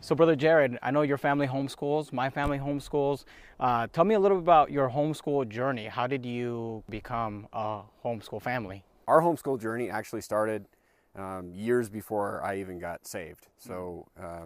So, Brother Jared, I know your family homeschools, my family homeschools. Tell me a little bit about your homeschool journey. How did you become a homeschool family? Our homeschool journey actually started years before I even got saved. So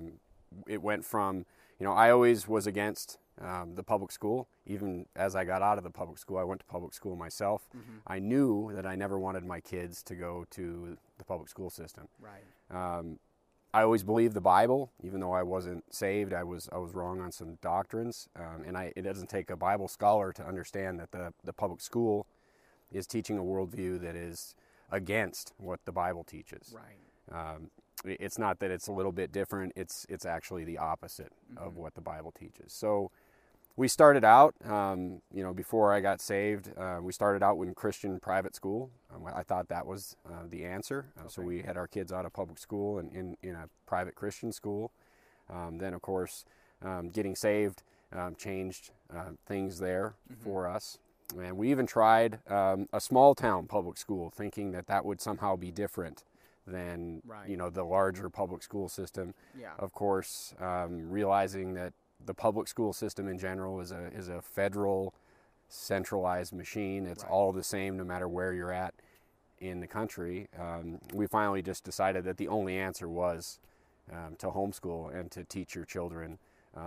it went from, I always was against the public school. Even as I got out of the public school, I went to public school myself. I knew that I never wanted my kids to go to the public school system. Right. I always believed the Bible, even though I wasn't saved. I was wrong on some doctrines, and it doesn't take a Bible scholar to understand that the public school is teaching a worldview that is against what the Bible teaches. Right. It's not that it's a little bit different. It's actually the opposite of what the Bible teaches. So we started out, before I got saved, we started out in Christian private school. I thought that was the answer. So we had our kids out of public school and in a private Christian school. Then, of course, getting saved changed things there for us. And we even tried a small town public school, thinking that would somehow be different than the larger public school system. Yeah. Of course, realizing that the public school system in general is a federal centralized machine. It's all the same no matter where you're at in the country. We finally just decided that the only answer was to homeschool and to teach your children.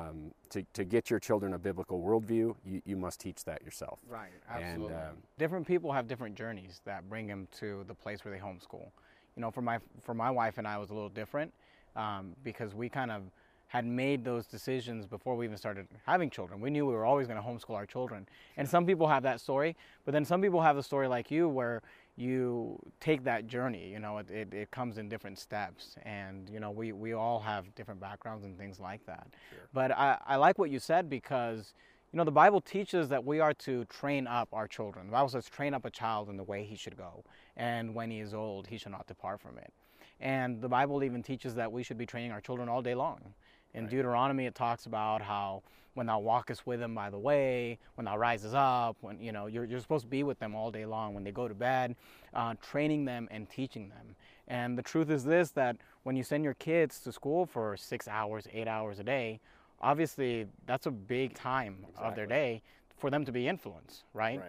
To get your children a biblical worldview, you must teach that yourself. Right, absolutely. And, different people have different journeys that bring them to the place where they homeschool. For my wife and I, it was a little different because we kind of had made those decisions before we even started having children. We knew we were always going to homeschool our children. And some people have that story, but then some people have a story like you where you take that journey. It comes in different steps, and we all have different backgrounds and things like that. Sure. But I like what you said because the Bible teaches that we are to train up our children. The Bible says train up a child in the way he should go, and when he is old he shall not depart from it. And the Bible even teaches that we should be training our children all day long. In Deuteronomy, it talks about how when thou walkest with them by the way, when thou rises up, when you're supposed to be with them all day long, when they go to bed, training them and teaching them. And the truth is this, that when you send your kids to school for 6 hours, 8 hours a day, obviously that's a big time of their day for them to be influenced, right?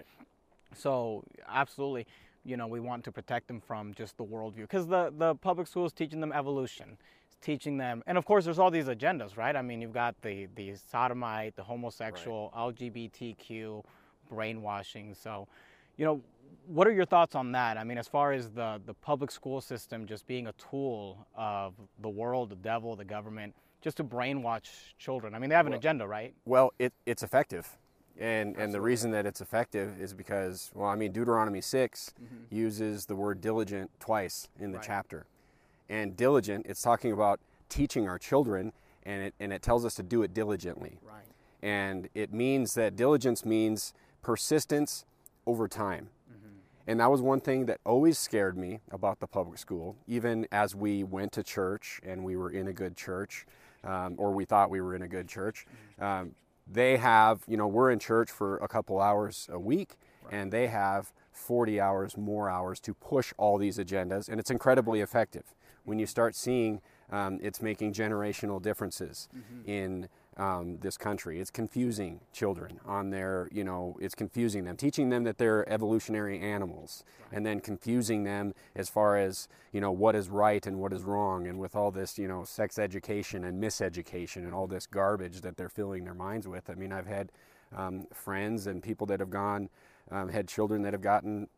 So absolutely, we want to protect them from just the worldview, because the public school is teaching them evolution. Teaching them, and of course there's all these agendas, right? I mean, you've got the sodomite, the homosexual, LGBTQ, brainwashing. So, what are your thoughts on that? I mean, as far as the public school system just being a tool of the world, the devil, the government, just to brainwash children. I mean, they have an agenda, right? Well, it's effective. And the reason that it's effective is because, Deuteronomy 6 uses the word diligent twice in the chapter. And diligent, it's talking about teaching our children, and it tells us to do it diligently. Right. And it means that diligence means persistence over time. And that was one thing that always scared me about the public school, even as we went to church and we were in a good church, or we thought we were in a good church. They have, we're in church for a couple hours a week, and they have 40 hours, more hours to push all these agendas, and it's incredibly effective. When you start seeing it's making generational differences in this country. It's confusing children on their, it's confusing them, teaching them that they're evolutionary animals, and then confusing them as far as, what is right and what is wrong, and with all this, sex education and miseducation and all this garbage that they're filling their minds with. I mean, I've had friends and people that have gone, had children that have gotten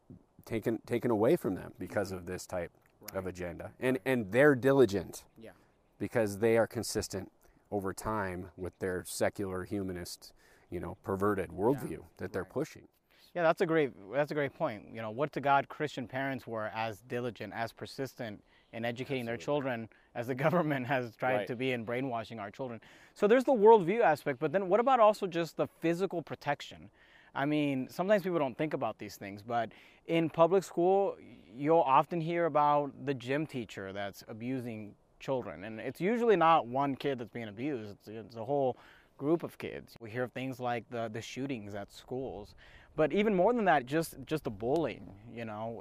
taken away from them because of this type of agenda, and they're diligent because they are consistent over time with their secular humanist, perverted worldview that they're pushing. Yeah, that's a great point. What to God Christian parents were as diligent, as persistent in educating their children as the government has tried to be in brainwashing our children. So there's the worldview aspect, but then what about also just the physical protection? I mean, sometimes people don't think about these things, but in public school, you'll often hear about the gym teacher that's abusing children. And it's usually not one kid that's being abused. It's a whole group of kids. We hear of things like the shootings at schools. But even more than that, just the bullying,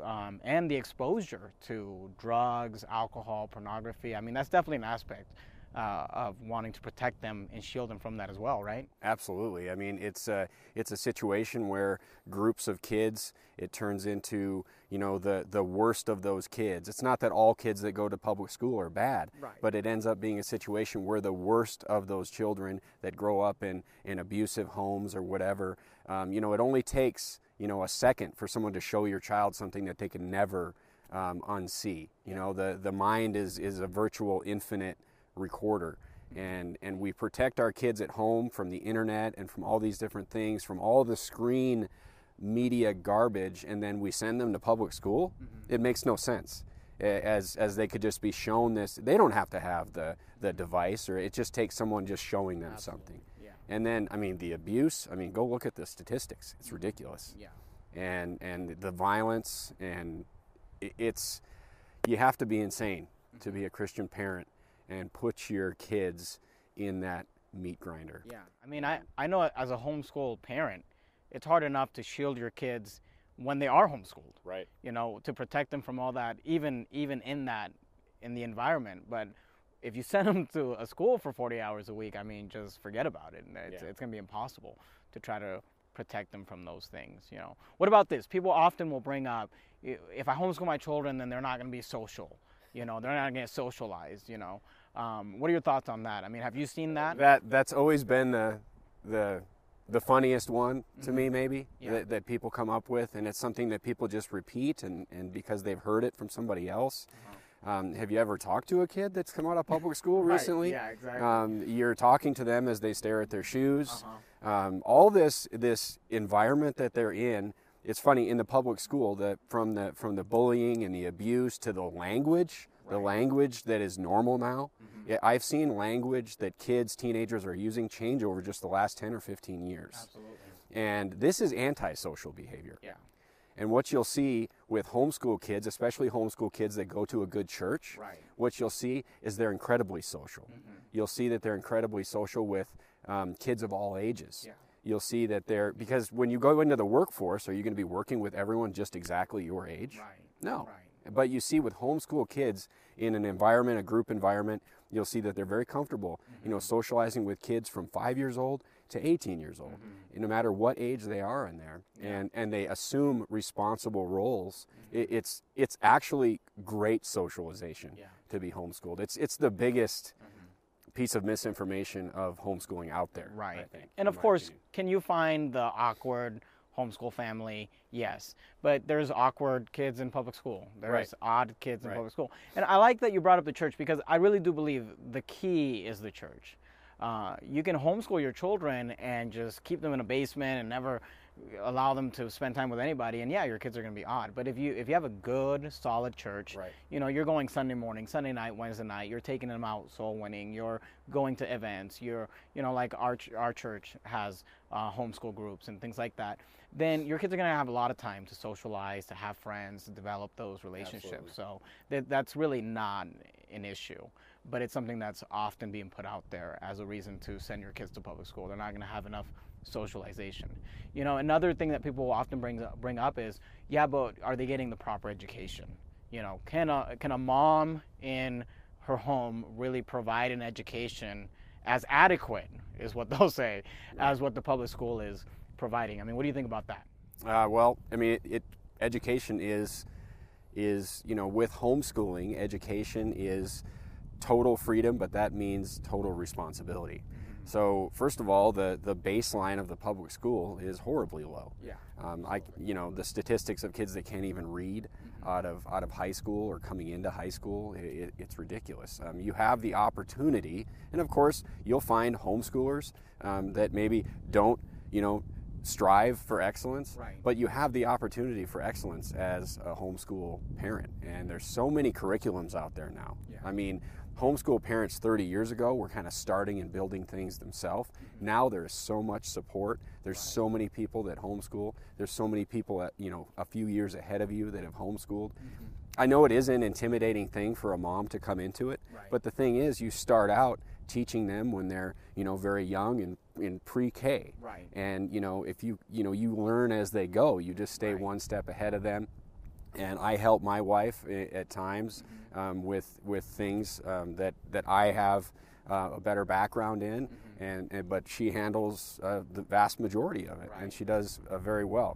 and the exposure to drugs, alcohol, pornography. I mean, that's definitely an aspect of wanting to protect them and shield them from that as well, right? Absolutely. I mean, it's a situation where groups of kids, it turns into, the worst of those kids. It's not that all kids that go to public school are bad, Right. but it ends up being a situation where the worst of those children that grow up in abusive homes or whatever, it only takes, a second for someone to show your child something that they can never unsee. The mind is a virtual infinite recorder, and we protect our kids at home from the internet and from all these different things, from all the screen media garbage, and then we send them to public school. It makes no sense, as they could just be shown this. They don't have to have the device, or it just takes someone just showing them something. Yeah. And then, the abuse, go look at the statistics. It's ridiculous. Yeah. And the violence, and it's, you have to be insane to be a Christian parent and put your kids in that meat grinder. Yeah. I know as a homeschool parent, it's hard enough to shield your kids when they are homeschooled. Right. To protect them from all that, even in the environment. But if you send them to a school for 40 hours a week, just forget about it. It's going to be impossible to try to protect them from those things. What about this? People often will bring up, if I homeschool my children, then they're not going to be social. They're not going to get socialized. What are your thoughts on that? Have you seen that? That's always been the funniest one to me, maybe, that people come up with, and it's something that people just repeat, and because they've heard it from somebody else. Have you ever talked to a kid that's come out of public school recently? Right. Yeah, exactly. You're talking to them as they stare at their shoes. All this environment that they're in. It's funny, in the public school, that from the bullying and the abuse to the language, the language that is normal now. I've seen language that teenagers are using change over just the last 10 or 15 years. Absolutely. And this is antisocial behavior. Yeah. And what you'll see with homeschool kids, especially homeschool kids that go to a good church, Right. what you'll see is they're incredibly social. You'll see that they're incredibly social with kids of all ages. Yeah. You'll see that because when you go into the workforce, are you going to be working with everyone just exactly your age? Right. No. Right. But you see with homeschool kids in an environment, a group environment, you'll see that they're very comfortable, socializing with kids from 5 years old to 18 years old, no matter what age they are in there. Yeah. And they assume responsible roles. It's actually great socialization to be homeschooled. It's the biggest piece of misinformation of homeschooling out there. Right. I think, and of course, can you find the awkward homeschool family? Yes. But there's awkward kids in public school. There's odd kids in public school. And I like that you brought up the church, because I really do believe the key is the church. You can homeschool your children and just keep them in a basement and never allow them to spend time with anybody, and your kids are going to be odd. But if you have a good, solid church, you're going Sunday morning, Sunday night, Wednesday night, you're taking them out soul winning, you're going to events, you're, like our church has homeschool groups and things like that, then your kids are going to have a lot of time to socialize, to have friends, to develop those relationships. Absolutely. So that's really not an issue. But it's something that's often being put out there as a reason to send your kids to public school. They're not going to have enough socialization. Another thing that people often bring up is, but are they getting the proper education? Can a mom in her home really provide an education as adequate, is what they'll say, as what the public school is providing? What do you think about that? Education is with homeschooling, education is total freedom, but that means total responsibility. So first of all, the baseline of the public school is horribly low. Yeah. The statistics of kids that can't even read out of high school or coming into high school, it's ridiculous. You have the opportunity, and of course you'll find homeschoolers that maybe don't strive for excellence, but you have the opportunity for excellence as a homeschool parent, and there's so many curriculums out there now. Homeschool parents 30 years ago were kind of starting and building things themselves. Now there's so much support. There's so many people that homeschool. There's so many people a few years ahead of you that have homeschooled. I know it is an intimidating thing for a mom to come into it, but the thing is, you start out teaching them when they're very young and in pre-K. And if you learn as they go, you just stay one step ahead of them. And I help my wife at times with things that I have a better background in, but she handles the vast majority of it, Right. and she does very well.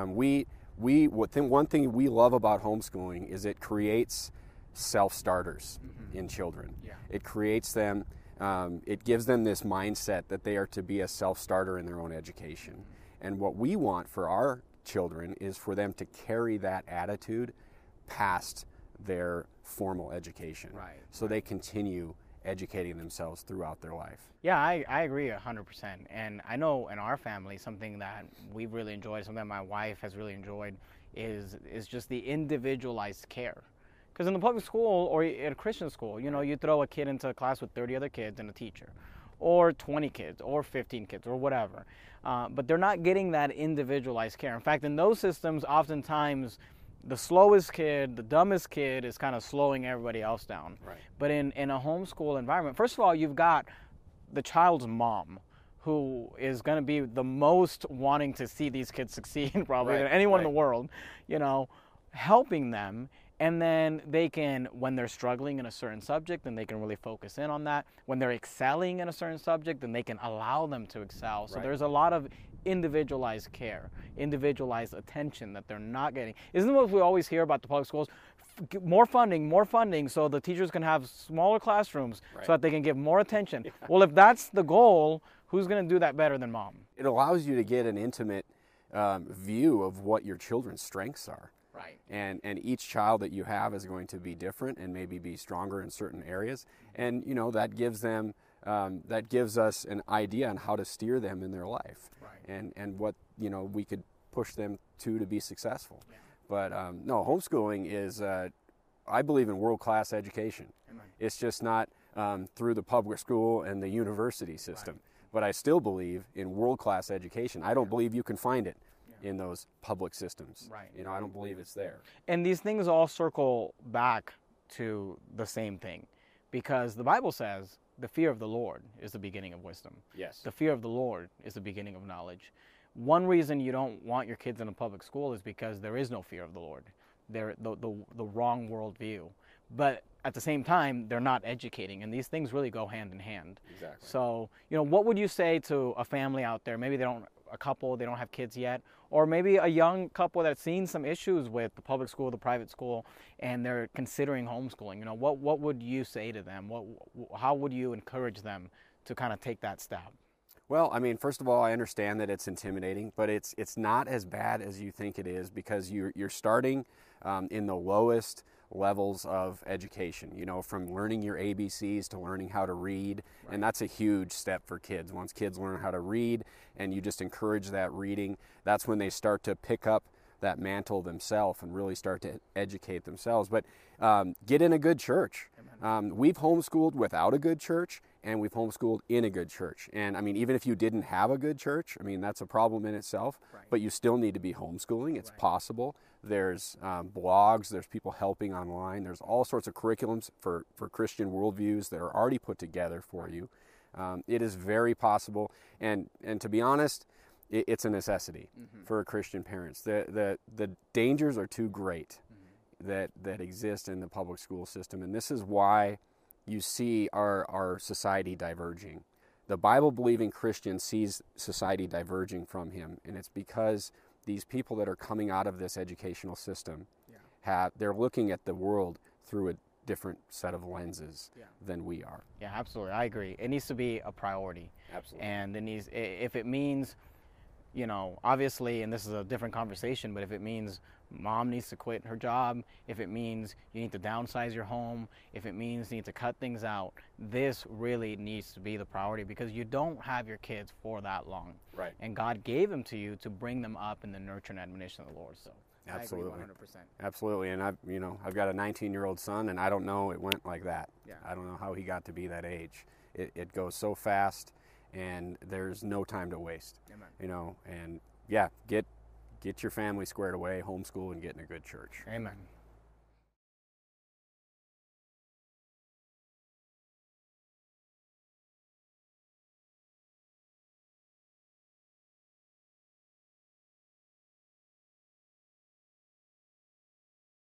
One thing we love about homeschooling is it creates self-starters in children. Yeah. It creates them, it gives them this mindset that they are to be a self-starter in their own education. And what we want for our children is for them to carry that attitude past their formal education. Right. So they continue educating themselves throughout their life. Yeah, I agree 100%. And I know in our family, something that we've really enjoyed, something that my wife has really enjoyed, is just the individualized care. Because in the public school or at a Christian school, you know, you throw a kid into a class with 30 other kids and a teacher, or 20 kids, or 15 kids, or whatever. But they're not getting that individualized care. In fact, in those systems, oftentimes the slowest kid, the dumbest kid is kind of slowing everybody else down. Right. But in a homeschool environment, first of all, you've got the child's mom, who is going to be the most wanting to see these kids succeed probably than anyone in the world, you know, helping them. And then they can, when they're struggling in a certain subject, then they can really focus in on that. When they're excelling in a certain subject, then they can allow them to excel. So there's a lot of individualized care, individualized attention that they're not getting. Isn't what we always hear about the public schools? More funding, so the teachers can have smaller classrooms so that they can give more attention. Well, if that's the goal, who's going to do that better than mom? It allows you to get an intimate view of what your children's strengths are. Right. And each child that you have is going to be different and maybe be stronger in certain areas. And, you know, that gives them, that gives us an idea on how to steer them in their life. Right. And what, you know, we could push them to be successful. Yeah. But no, homeschooling is, I believe in world-class education. Amen. It's just not through the public school and the university system. Right. But I still believe in world-class education. I don't believe you can find it in those public systems. Right. You know, I don't believe it's there. And these things all circle back to the same thing, because the Bible says the fear of the Lord is the beginning of wisdom. Yes. The fear of the Lord is the beginning of knowledge. One reason you don't want your kids in a public school is because there is no fear of the Lord. They're the wrong worldview. But at the same time, they're not educating, and these things really go hand in hand. Exactly. So, you know, what would you say to a family out there? Maybe a couple, they don't have kids yet, or maybe a young couple that's seen some issues with the public school, the private school, and they're considering homeschooling. You know, what would you say to them? How would you encourage them to kind of take that step? Well, I mean, first of all, I understand that it's intimidating, but it's not as bad as you think it is, because you're starting in the lowest levels of education, you know, from learning your ABCs to learning how to read. Right. And that's a huge step for kids. Once kids learn how to read and you just encourage that reading, that's when they start to pick up that mantle themselves and really start to educate themselves. But get in a good church. We've homeschooled without a good church, and we've homeschooled in a good church. And I mean, even if you didn't have a good church, I mean, that's a problem in itself, but you still need to be homeschooling. It's possible. There's blogs, there's people helping online, there's all sorts of curriculums for Christian worldviews that are already put together for you. It is very possible, and to be honest, it's a necessity for Christian parents. The dangers are too great that exist in the public school system, and this is why you see our society diverging. The Bible-believing Christian sees society diverging from him, and it's because these people that are coming out of this educational system they're looking at the world through a different set of lenses than we are. Yeah, absolutely. I agree. It needs to be a priority. Absolutely. And if it means, you know, obviously, and this is a different conversation, but if it means mom needs to quit her job, if it means you need to downsize your home, if it means you need to cut things out, this really needs to be the priority, because you don't have your kids for that long. Right. And God gave them to you to bring them up in the nurture and admonition of the Lord. So absolutely. I agree 100%. Absolutely. And I've got a 19-year-old son, and I don't know it went like that. Yeah. I don't know how he got to be that age. It goes so fast, and there's no time to waste. Amen. You know, and yeah, get your family squared away, homeschool, and get in a good church. Amen.